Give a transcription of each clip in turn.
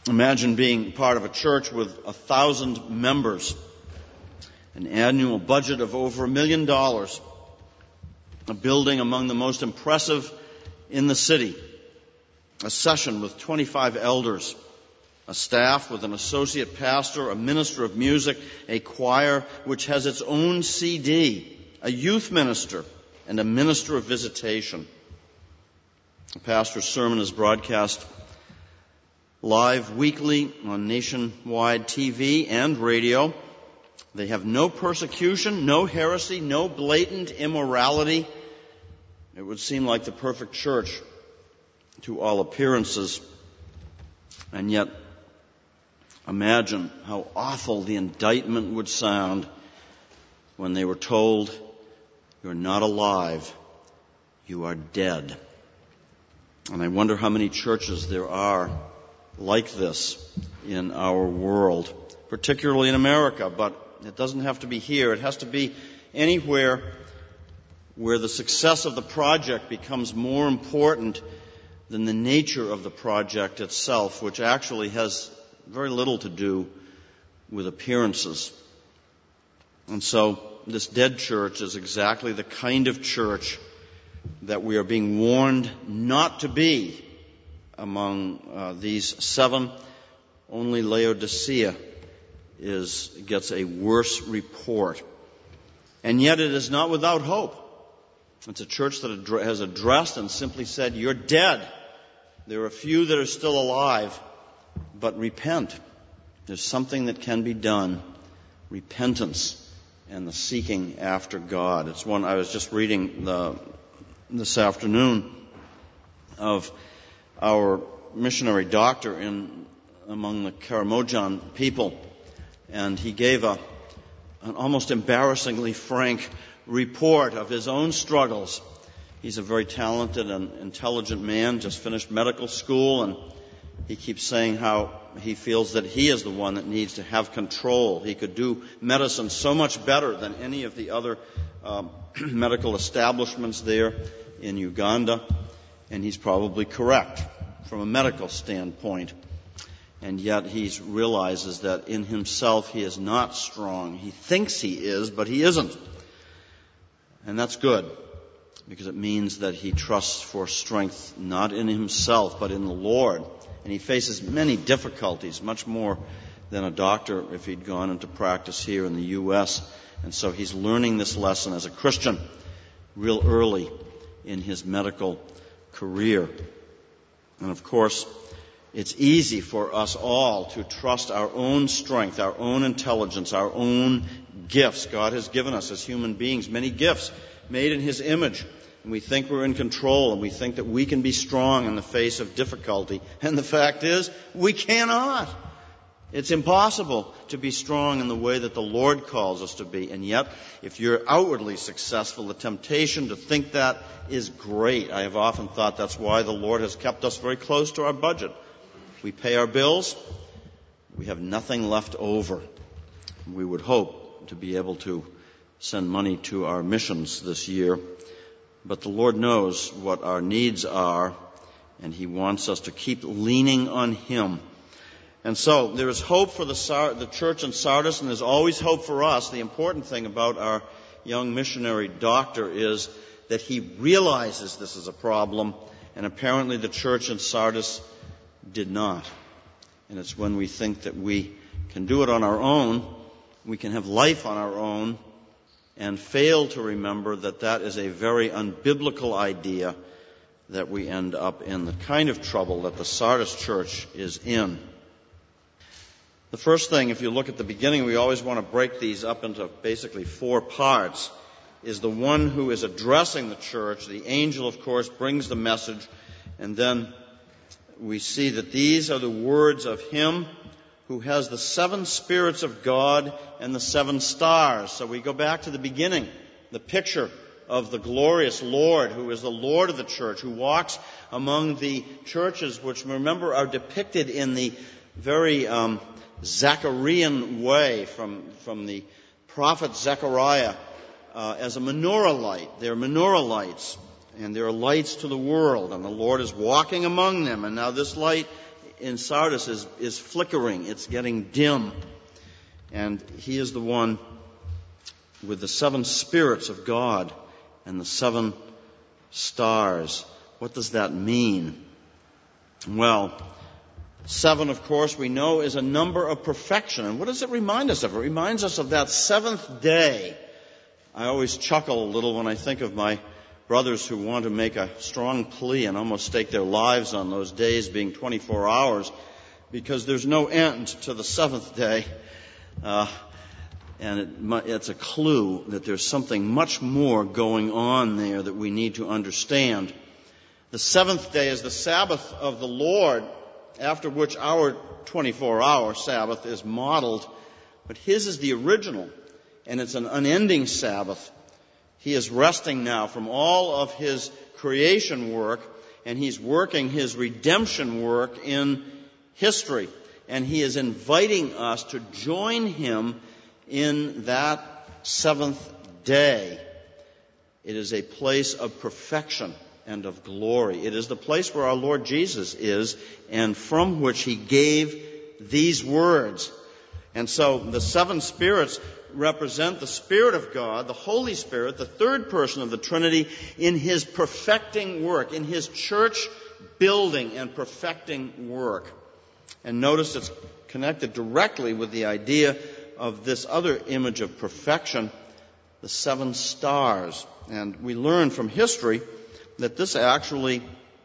Imagine being part of a church with 1,000 members, an annual budget of over $1 million, a building among the most impressive in the city, a session with 25 elders, a staff with an associate pastor, a minister of music, a choir which has its own CD, a youth minister, and a minister of visitation. The pastor's sermon is broadcast live weekly on nationwide TV and radio. They have no persecution, no heresy, no blatant immorality. It would seem like the perfect church to all appearances. And yet, imagine how awful the indictment would sound when they were told, "You're not alive, you are dead." And I wonder how many churches there are like this in our world, particularly in America, but it doesn't have to be here. It has to be anywhere where the success of the project becomes more important than the nature of the project itself, which actually has very little to do with appearances. And so this dead church is exactly the kind of church that we are being warned not to be among these seven. Only Laodicea gets a worse report. And yet it is not without hope. It's a church that has addressed and simply said, "You're dead. There are a few that are still alive, but repent." There's something that can be done. Repentance and the seeking after God. It's one I was just reading this afternoon of our missionary doctor among the Karamojan people, and he gave an almost embarrassingly frank report of his own struggles. He's a very talented and intelligent man, just finished medical school, and he keeps saying how he feels that he is the one that needs to have control. He could do medicine so much better than any of the other medical establishments there in Uganda, and he's probably correct from a medical standpoint. And yet he realizes that in himself he is not strong. He thinks he is, but he isn't. And that's good, because it means that he trusts for strength not in himself, but in the Lord. And he faces many difficulties, much more than a doctor if he'd gone into practice here in the U.S. And so he's learning this lesson as a Christian real early in his medical career. And of course, it's easy for us all to trust our own strength, our own intelligence, our own gifts. God has given us as human beings many gifts made in His image. And we think we're in control, and we think that we can be strong in the face of difficulty. And the fact is, we cannot. It's impossible to be strong in the way that the Lord calls us to be. And yet, if you're outwardly successful, the temptation to think that is great. I have often thought that's why the Lord has kept us very close to our budget. We pay our bills, we have nothing left over. We would hope to be able to send money to our missions this year. But the Lord knows what our needs are, and He wants us to keep leaning on Him. And so there is hope for the church in Sardis, and there's always hope for us. The important thing about our young missionary doctor is that he realizes this is a problem, and apparently the church in Sardis did not. And it's when we think that we can do it on our own, we can have life on our own, and fail to remember that that is a very unbiblical idea, that we end up in the kind of trouble that the Sardis church is in. The first thing, if you look at the beginning, we always want to break these up into basically four parts, is the one who is addressing the church. The angel, of course, brings the message, and then we see that these are the words of Him who has the seven spirits of God and the seven stars. So we go back to the beginning, the picture of the glorious Lord, who is the Lord of the church, who walks among the churches, which, remember, are depicted in the very Zacharian way from the prophet Zechariah as a menorah light. They're menorah lights, and they're lights to the world, and the Lord is walking among them. And now this light in Sardis is flickering. It's getting dim. And he is the one with the 7 spirits of God and the 7 stars. What does that mean? Well, 7, of course, we know is a number of perfection. And what does it remind us of? It reminds us of that 7th day. I always chuckle a little when I think of my brothers who want to make a strong plea and almost stake their lives on those days being 24 hours, because there's no end to the 7th day. And it's a clue that there's something much more going on there that we need to understand. The 7th day is the Sabbath of the Lord, after which our 24-hour Sabbath is modeled. But his is the original, and it's an unending Sabbath. He is resting now from all of his creation work, and he's working his redemption work in history. And he is inviting us to join him in that 7th day. It is a place of perfection and of glory. It is the place where our Lord Jesus is, and from which he gave these words. And so the 7 spirits represent the Spirit of God, the Holy Spirit, the third person of the Trinity, in his perfecting work, in his church building and perfecting work. And notice it's connected directly with the idea of this other image of perfection, the 7 stars. And we learn from history that this actually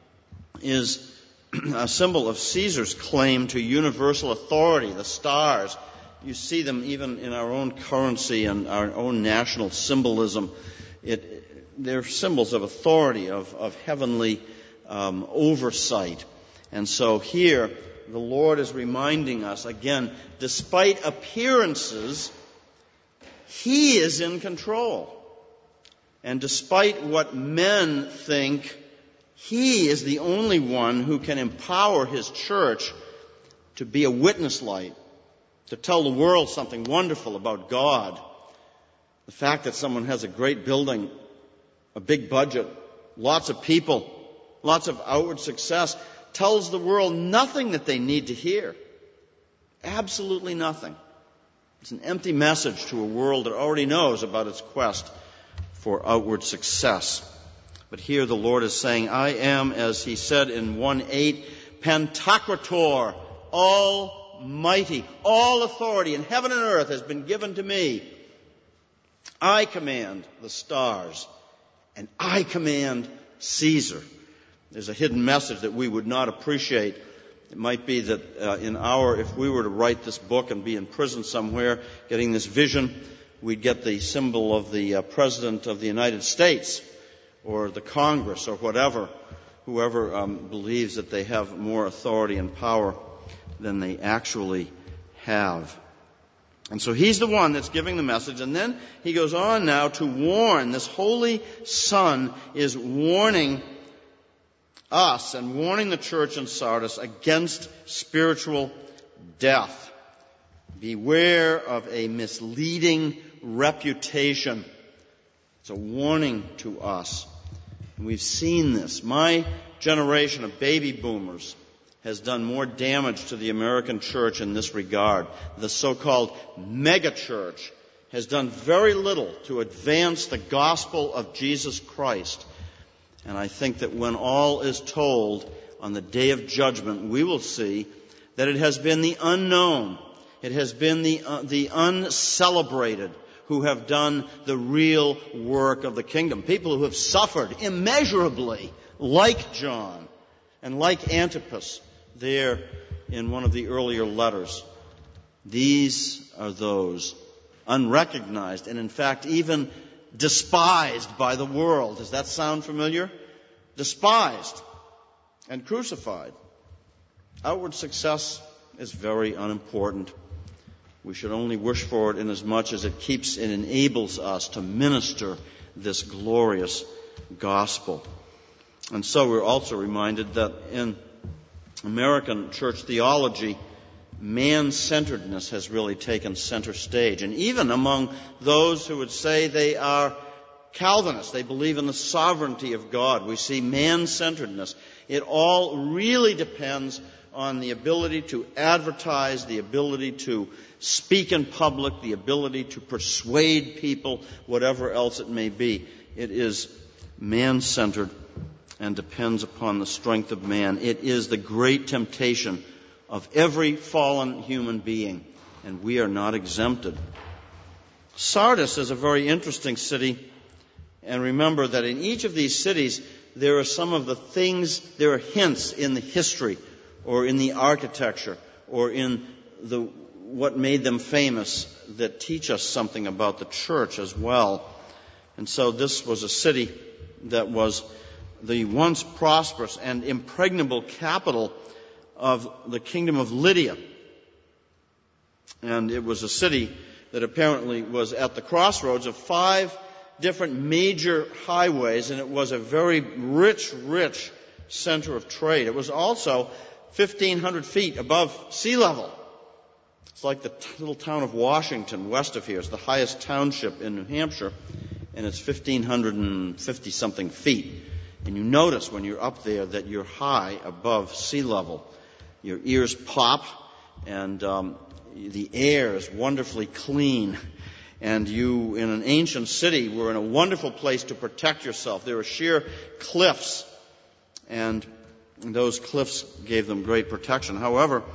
is a symbol of Caesar's claim to universal authority, the stars. You see them even in our own currency and our own national symbolism. They're symbols of authority, of heavenly oversight. And so here, the Lord is reminding us, again, despite appearances, he is in control. And despite what men think, he is the only one who can empower his church to be a witness light, to tell the world something wonderful about God. The fact that someone has a great building, a big budget, lots of people, lots of outward success, tells the world nothing that they need to hear. Absolutely nothing. It's an empty message to a world that already knows about its quest for outward success. But here the Lord is saying, I am, as he said in 1:8, Pantocrator, Almighty. All authority in heaven and earth has been given to me. I command the stars, and I command Caesar. There's a hidden message that we would not appreciate. It might be that if we were to write this book and be in prison somewhere getting this vision, we'd get the symbol of the President of the United States or the Congress or whoever believes that they have more authority and power than they actually have. And so he's the one that's giving the message. And then he goes on now to warn. This Holy Son is warning us and warning the church in Sardis against spiritual death. Beware of a misleading reputation. It's a warning to us. And we've seen this. My generation of baby boomers has done more damage to the American church in this regard. The so-called megachurch has done very little to advance the gospel of Jesus Christ. And I think that when all is told on the day of judgment, we will see that it has been the unknown, it has been the uncelebrated who have done the real work of the kingdom. People who have suffered immeasurably, like John and like Antipas there in one of the earlier letters. These are those unrecognized and in fact even despised by the world. Does that sound familiar? Despised and crucified. Outward success is very unimportant. We should only wish for it inasmuch as it enables us to minister this glorious gospel. And so we're also reminded that in American church theology, man-centeredness has really taken center stage. And even among those who would say they are Calvinists, they believe in the sovereignty of God, we see man-centeredness. It all really depends on the ability to advertise, the ability to speak in public, the ability to persuade people, whatever else it may be. It is man-centered and depends upon the strength of man. It is the great temptation of every fallen human being, and we are not exempted. Sardis is a very interesting city, and remember that in each of these cities there are some of the things, there are hints in the history or in the architecture or in what made them famous that teach us something about the church as well. And so this was a city that was the once prosperous and impregnable capital of the kingdom of Lydia. And it was a city that apparently was at the crossroads of 5 different major highways, and it was a very rich center of trade. It was also 1,500 feet above sea level. It's like the little town of Washington west of here. It's the highest township in New Hampshire, and it's 1,550-something feet. And you notice when you're up there that you're high above sea level. Your ears pop, and the air is wonderfully clean. And you, in an ancient city, were in a wonderful place to protect yourself. There were sheer cliffs, and those cliffs gave them great protection. However,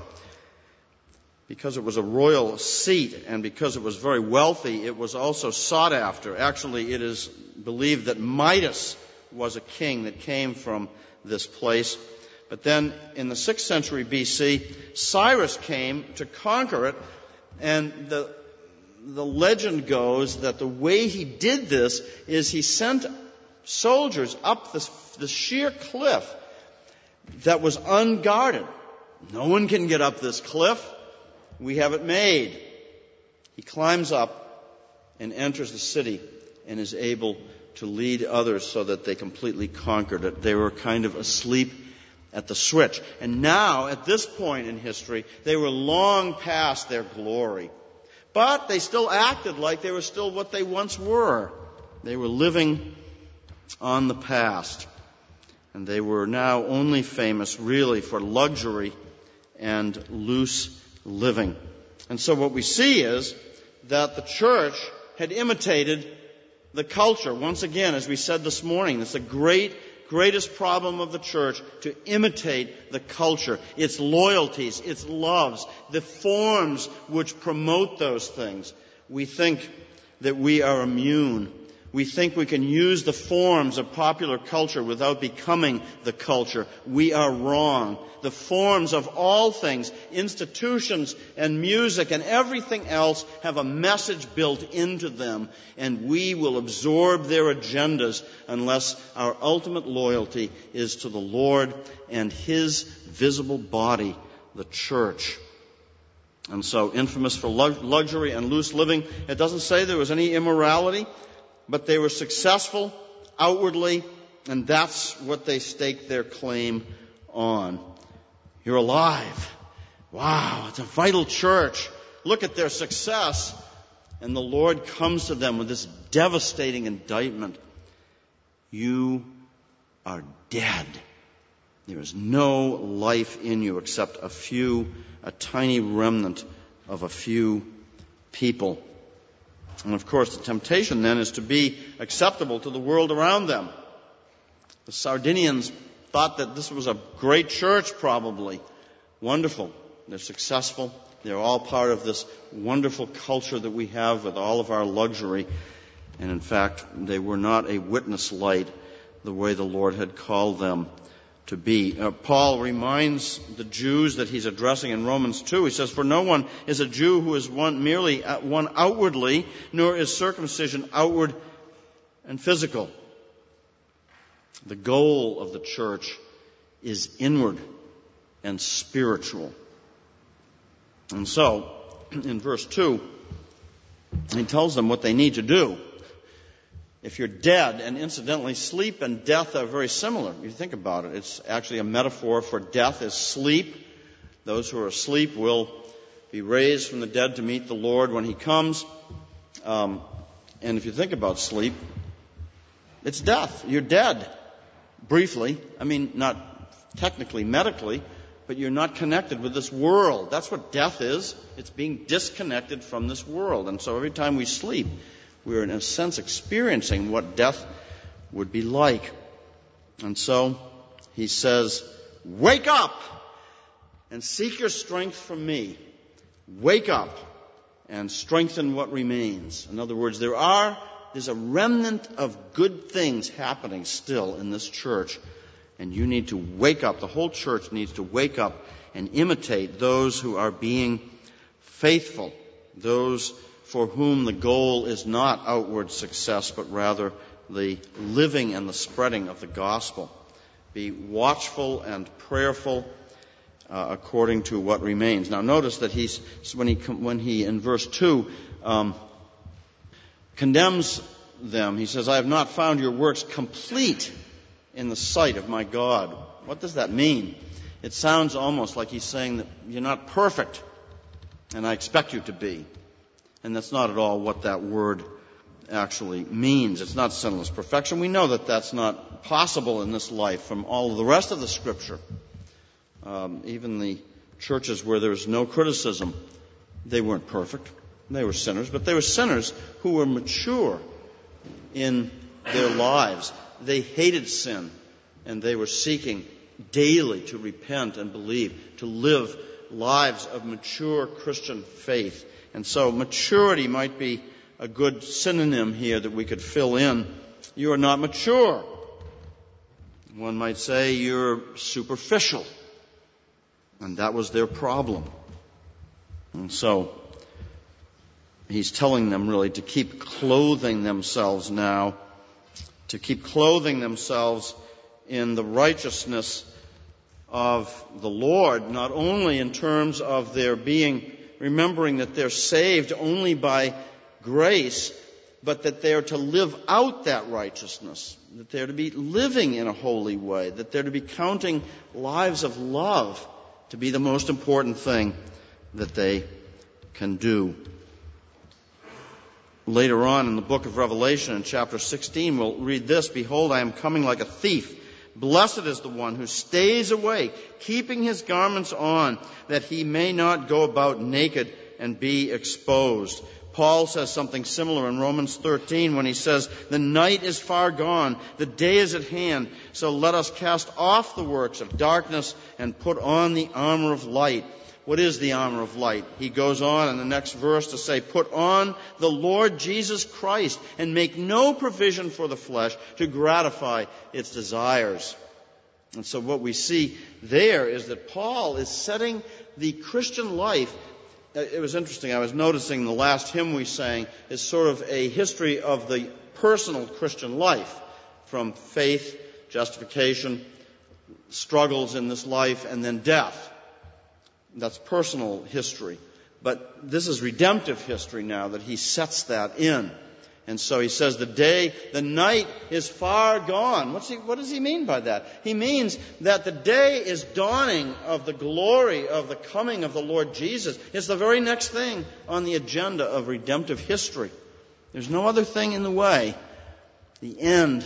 because it was a royal seat and because it was very wealthy, it was also sought after. Actually, it is believed that Midas was a king that came from this place. But then in the 6th century BC, Cyrus came to conquer it, and the legend goes that the way he did this is he sent soldiers up the sheer cliff that was unguarded. No one can get up this cliff. We have it made. He climbs up and enters the city and is able to lead others so that they completely conquered it. They were kind of asleep at the switch. And now, at this point in history, they were long past their glory. But they still acted like they were still what they once were. They were living on the past. And they were now only famous, really, for luxury and loose living. And so what we see is that the church had imitated the culture. Once again, as we said this morning, it's the greatest problem of the church, to imitate the culture, its loyalties, its loves, the forms which promote those things. We think that we are immune. We think we can use the forms of popular culture without becoming the culture. We are wrong. The forms of all things, institutions and music and everything else, have a message built into them, and we will absorb their agendas unless our ultimate loyalty is to the Lord and His visible body, the church. And so, infamous for luxury and loose living, it doesn't say there was any immorality, but they were successful outwardly, and that's what they staked their claim on. You're alive. Wow, it's a vital church. Look at their success. And the Lord comes to them with this devastating indictment. You are dead. There is no life in you except a tiny remnant of a few people. And of course, the temptation then is to be acceptable to the world around them. The Sardinians thought that this was a great church, probably. Wonderful. They're successful. They're all part of this wonderful culture that we have with all of our luxury. And in fact, they were not a witness light the way the Lord had called them to be. Paul reminds the Jews that he's addressing in Romans 2. He says, "For no one is a Jew who is merely one outwardly, nor is circumcision outward and physical." The goal of the church is inward and spiritual. And so, in verse 2, he tells them what they need to do. If you're dead, and incidentally, sleep and death are very similar. If you think about it, it's actually a metaphor for death is sleep. Those who are asleep will be raised from the dead to meet the Lord when He comes. And if you think about sleep, it's death. You're dead. Briefly. I mean, not technically, medically, but you're not connected with this world. That's what death is. It's being disconnected from this world. And so every time we sleep, we're in a sense experiencing what death would be like. And so he says, wake up and seek your strength from me. Wake up and strengthen what remains. In other words, there's a remnant of good things happening still in this church. And you need to wake up. The whole church needs to wake up and imitate those who are being faithful, those for whom the goal is not outward success, but rather the living and the spreading of the gospel. Be watchful and prayerful according to what remains. Now notice that when he in verse 2 condemns them, he says, I have not found your works complete in the sight of my God. What does that mean? It sounds almost like he's saying that you're not perfect, and I expect you to be. And that's not at all what that word actually means. It's not sinless perfection. We know that that's not possible in this life from all of the rest of the Scripture. Even the churches where there's no criticism, they weren't perfect. They were sinners, but they were sinners who were mature in their lives. They hated sin, and they were seeking daily to repent and believe, to live lives of mature Christian faith. And so maturity might be a good synonym here that we could fill in. You are not mature. One might say you're superficial. And that was their problem. And so he's telling them really to keep clothing themselves now, to keep clothing themselves in the righteousness of the Lord, not only in terms of their remembering that they're saved only by grace, but that they are to live out that righteousness, that they're to be living in a holy way, that they're to be counting lives of love to be the most important thing that they can do. Later on in the book of Revelation, in chapter 16, we'll read this, Behold, I am coming like a thief. Blessed is the one who stays awake, keeping his garments on, that he may not go about naked and be exposed. Paul says something similar in Romans 13 when he says, The night is far gone, the day is at hand, so let us cast off the works of darkness and put on the armor of light. What is the armor of light? He goes on in the next verse to say, Put on the Lord Jesus Christ and make no provision for the flesh to gratify its desires. And so what we see there is that Paul is setting the Christian life. It was interesting. I was noticing the last hymn we sang is sort of a history of the personal Christian life, from faith, justification, struggles in this life, and then death. That's personal history. But this is redemptive history now that he sets that in. And so he says the night is far gone. What does he mean by that? He means that the day is dawning of the glory of the coming of the Lord Jesus. It's the very next thing on the agenda of redemptive history. There's no other thing in the way. The end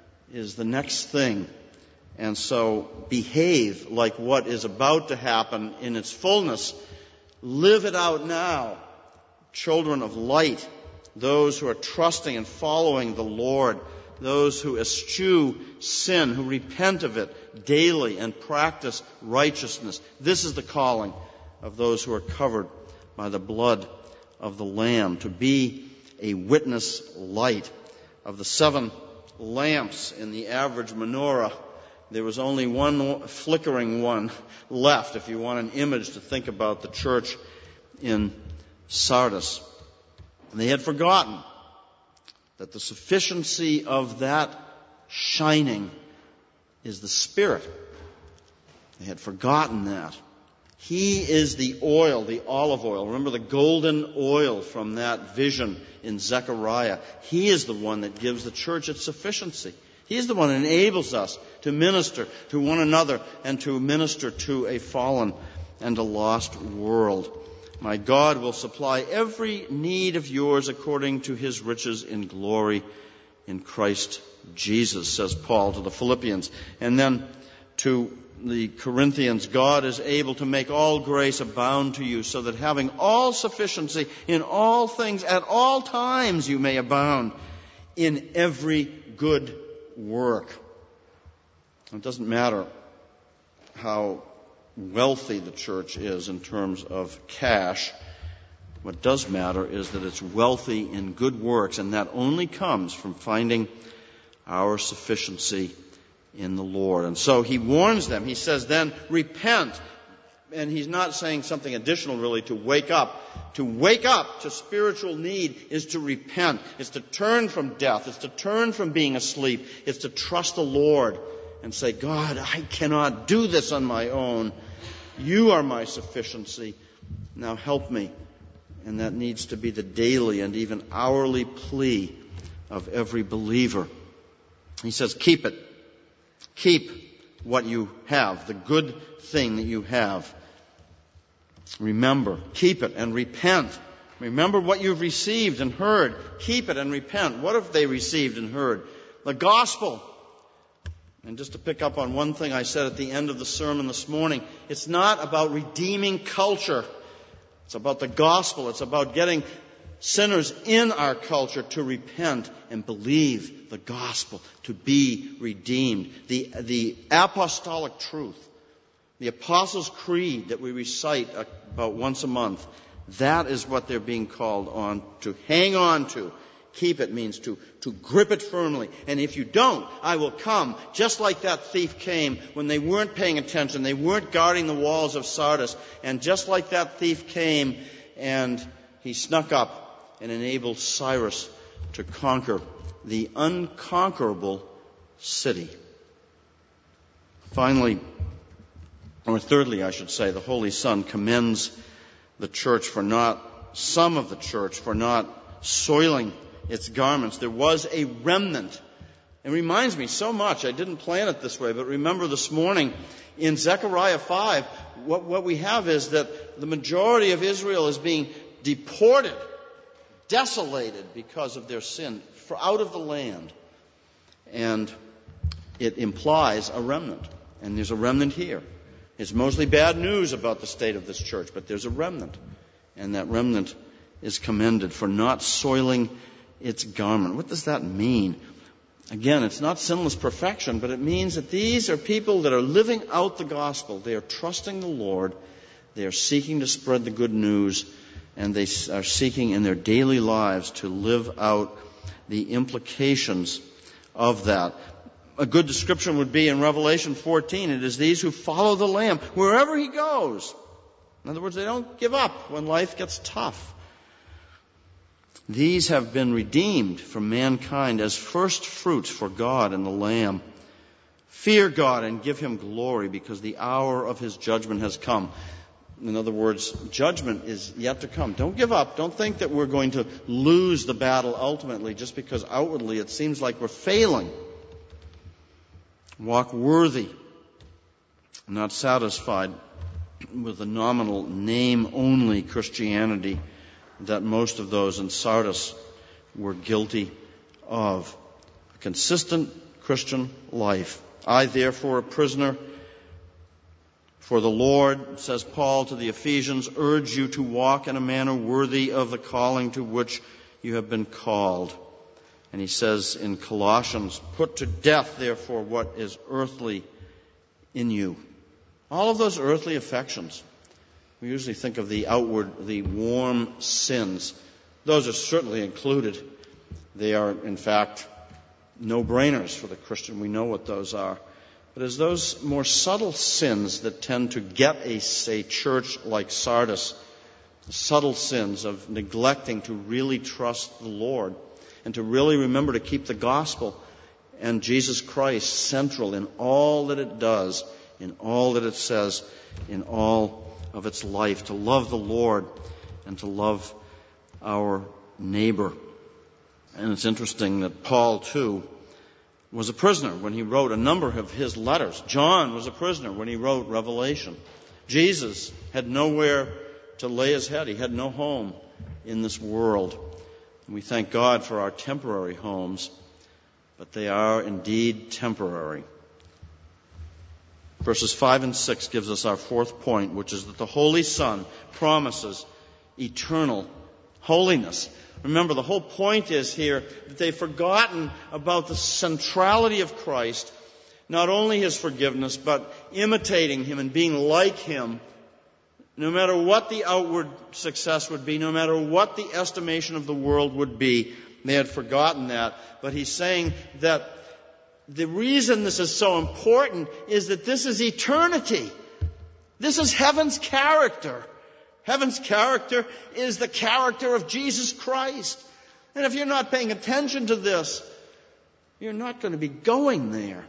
is the next thing. And so behave like what is about to happen in its fullness. Live it out now. Children of light, those who are trusting and following the Lord, those who eschew sin, who repent of it daily and practice righteousness. This is the calling of those who are covered by the blood of the Lamb, to be a witness light. Of the 7 lamps in the average menorah, there was only one flickering one left, if you want an image to think about the church in Sardis. And they had forgotten that the sufficiency of that shining is the Spirit. They had forgotten that. He is the oil, the olive oil. Remember the golden oil from that vision in Zechariah. He is the one that gives the church its sufficiency. He is the one that enables us to minister to one another and to minister to a fallen and a lost world. My God will supply every need of yours according to his riches in glory in Christ Jesus, says Paul to the Philippians. And then to the Corinthians, God is able to make all grace abound to you, so that having all sufficiency in all things at all times you may abound in every good work. It doesn't matter how wealthy the church is in terms of cash. What does matter is that it's wealthy in good works, and that only comes from finding our sufficiency in the Lord. And so he warns them. He says, then repent. And he's not saying something additional really to wake up. To wake up to spiritual need is to repent. It's to turn from death. It's to turn from being asleep. It's to trust the Lord and say, God, I cannot do this on my own. You are my sufficiency. Now help me. And that needs to be the daily and even hourly plea of every believer. He says, keep it. Keep what you have, the good thing that you have. Remember, keep it and repent. Remember what you've received and heard. Keep it and repent. What have they received and heard? The gospel. And just to pick up on one thing I said at the end of the sermon this morning, it's not about redeeming culture. It's about the gospel. It's about getting sinners in our culture to repent and believe the gospel, to be redeemed. The apostolic truth, the Apostles' Creed that we recite about once a month, that is what they're being called on to hang on to. Keep it means to grip it firmly. And if you don't, I will come, just like that thief came when they weren't paying attention. They weren't guarding the walls of Sardis. And just like that thief came and he snuck up and enabled Cyrus to conquer the unconquerable city. Finally, or thirdly, I should say, the Holy Son commends the church for not, some of the church for not soiling its garments. There was a remnant. It reminds me so much, I didn't plan it this way, but remember this morning in Zechariah 5, what we have is that the majority of Israel is being deported, desolated because of their sin, out of the land. And it implies a remnant. And there's a remnant here. It's mostly bad news about the state of this church, but there's a remnant. And that remnant is commended for not soiling its garment. What does that mean? Again, it's not sinless perfection, but it means that these are people that are living out the gospel. They are trusting the Lord. They are seeking to spread the good news, and they are seeking in their daily lives to live out the implications of that. A good description would be in Revelation 14, it is these who follow the Lamb wherever he goes. In other words, they don't give up when life gets tough. These have been redeemed from mankind as first fruits for God and the Lamb. Fear God and give him glory, because the hour of his judgment has come. In other words, judgment is yet to come. Don't give up. Don't think that we're going to lose the battle ultimately just because outwardly it seems like we're failing. Walk worthy, not satisfied with the nominal name-only Christianity that most of those in Sardis were guilty of. A consistent Christian life. I, therefore, a prisoner for the Lord, says Paul to the Ephesians, urge you to walk in a manner worthy of the calling to which you have been called. And he says in Colossians, put to death, therefore, what is earthly in you. All of those earthly affections. We usually think of the outward, the warm sins. Those are certainly included. They are, in fact, no-brainers for the Christian. We know what those are. But it's those more subtle sins that tend to get a church like Sardis, the subtle sins of neglecting to really trust the Lord and to really remember to keep the gospel and Jesus Christ central in all that it does, in all that it says, in all of its life, to love the Lord and to love our neighbor. And it's interesting that Paul, too, was a prisoner when he wrote a number of his letters. John was a prisoner when he wrote Revelation. Jesus had nowhere to lay his head. He had no home in this world. And we thank God for our temporary homes, but they are indeed temporary. 1 Verses 5 and 6 gives us our fourth point, which is that the Holy Son promises eternal holiness. Remember, the whole point is here that they've forgotten about the centrality of Christ, not only His forgiveness, but imitating Him and being like Him. No matter what the outward success would be, no matter what the estimation of the world would be, they had forgotten that. But He's saying that the reason this is so important is that this is eternity. This is heaven's character. Heaven's character is the character of Jesus Christ. And if you're not paying attention to this, you're not going to be going there.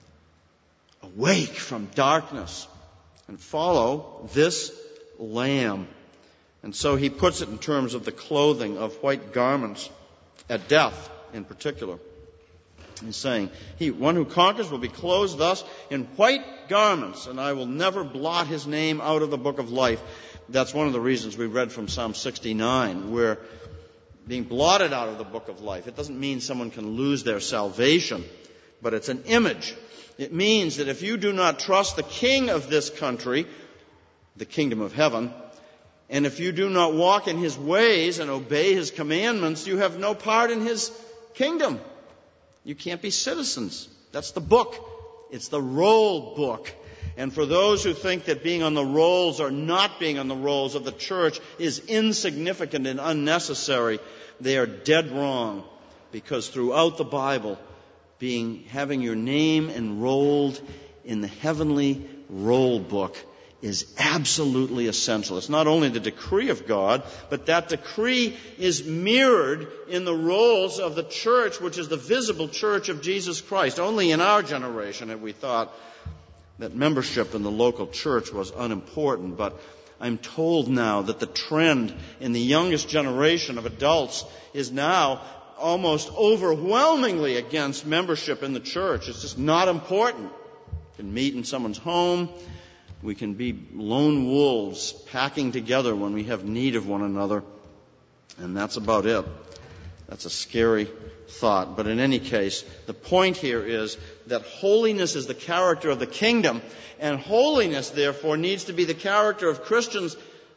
Awake from darkness and follow this Lamb. And so he puts it in terms of the clothing of white garments at death in particular. He's saying, one who conquers will be clothed thus in white garments, and I will never blot his name out of the book of life. That's one of the reasons we read from Psalm 69, where being blotted out of the book of life, it doesn't mean someone can lose their salvation, but it's an image. It means that if you do not trust the king of this country, the kingdom of heaven, and if you do not walk in his ways and obey his commandments, you have no part in his kingdom. You can't be citizens. That's the book. It's the roll book. And for those who think that being on the rolls or not being on the rolls of the church is insignificant and unnecessary, they are dead wrong. Because throughout the Bible, having your name enrolled in the heavenly roll book is absolutely essential. It's not only the decree of God, but that decree is mirrored in the rolls of the church, which is the visible church of Jesus Christ. Only in our generation have we thought that membership in the local church was unimportant, but I'm told now that the trend in the youngest generation of adults is now almost overwhelmingly against membership in the church. It's just not important. You can meet in someone's home. We can be lone wolves packing together when we have need of one another. And that's about it. That's a scary thought. But in any case, the point here is that holiness is the character of the kingdom. And holiness, therefore, needs to be the character of Christians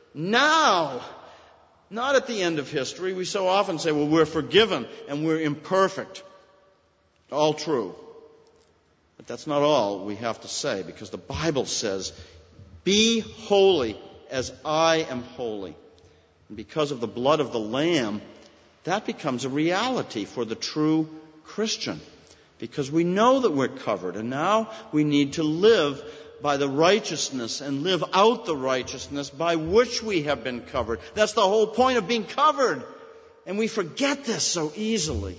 now. Not at the end of history. We so often say, well, we're forgiven and we're imperfect. All true. But that's not all we have to say, because the Bible says, be holy as I am holy. And because of the blood of the Lamb, that becomes a reality for the true Christian. Because we know that we're covered, and now we need to live by the righteousness and live out the righteousness by which we have been covered. That's the whole point of being covered. And we forget this so easily.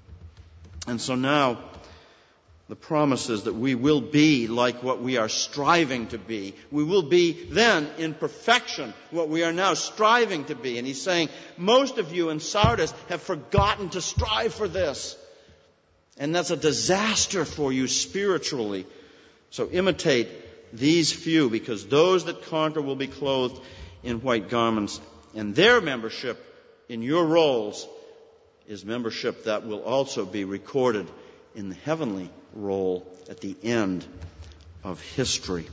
And so now, the promise is that we will be like what we are striving to be. We will be then in perfection what we are now striving to be. And he's saying, most of you in Sardis have forgotten to strive for this. And that's a disaster for you spiritually. So imitate these few, because those that conquer will be clothed in white garments. And their membership in your rolls is membership that will also be recorded in the heavenly roll at the end of history.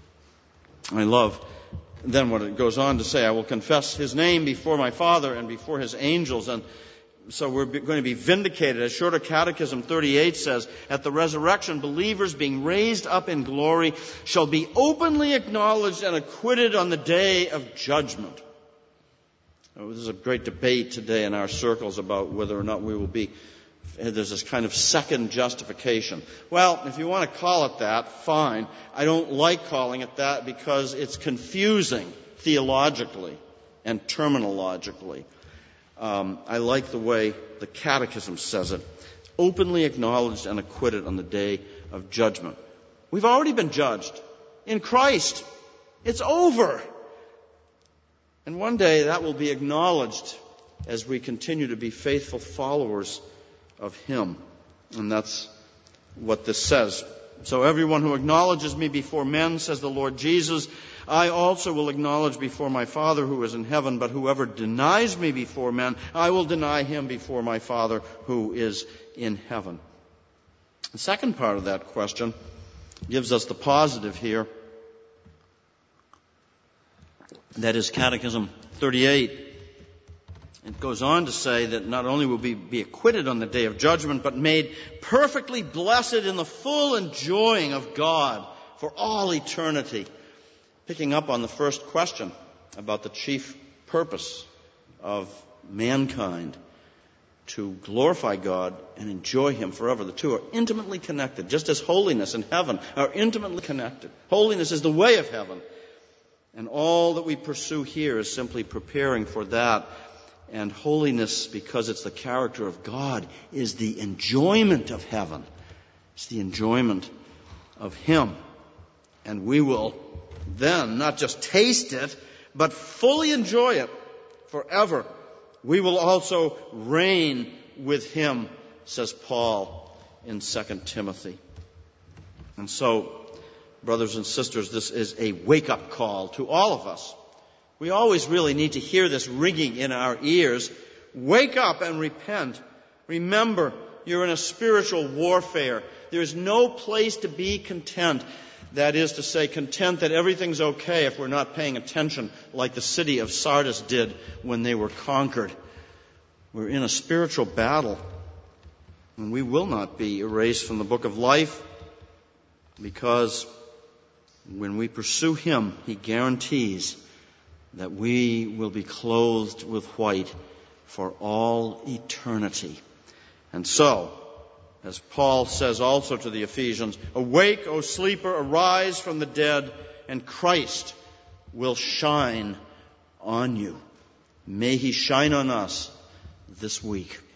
I love then what it goes on to say, I will confess his name before my Father and before his angels. And so we're going to be vindicated. As Shorter Catechism 38 says, at the resurrection, believers being raised up in glory shall be openly acknowledged and acquitted on the day of judgment. There's a great debate today in our circles about whether or not we will be. There's this kind of second justification. Well, if you want to call it that, fine. I don't like calling it that because it's confusing theologically and terminologically. I like the way the Catechism says it. Openly acknowledged and acquitted on the day of judgment. We've already been judged in Christ. It's over. And one day that will be acknowledged as we continue to be faithful followers of Him. And that's what this says. So everyone who acknowledges me before men, says the Lord Jesus, I also will acknowledge before my Father who is in heaven. But whoever denies me before men, I will deny him before my Father who is in heaven. The second part of that question gives us the positive here. That is Catechism 38. It goes on to say that not only will we be acquitted on the day of judgment, but made perfectly blessed in the full enjoying of God for all eternity. Picking up on the first question about the chief purpose of mankind, to glorify God and enjoy Him forever. The two are intimately connected, just as holiness and heaven are intimately connected. Holiness is the way of heaven. And all that we pursue here is simply preparing for that. And holiness, because it's the character of God, is the enjoyment of heaven. It's the enjoyment of Him. And we will then not just taste it, but fully enjoy it forever. We will also reign with Him, says Paul in 2 Timothy. And so, brothers and sisters, this is a wake-up call to all of us. We always really need to hear this ringing in our ears. Wake up and repent. Remember, you're in a spiritual warfare. There is no place to be content. That is to say, content that everything's okay if we're not paying attention like the city of Sardis did when they were conquered. We're in a spiritual battle, and we will not be erased from the book of life, because when we pursue Him, He guarantees that we will be clothed with white for all eternity. And so, as Paul says also to the Ephesians, awake, O sleeper, arise from the dead, and Christ will shine on you. May He shine on us this week.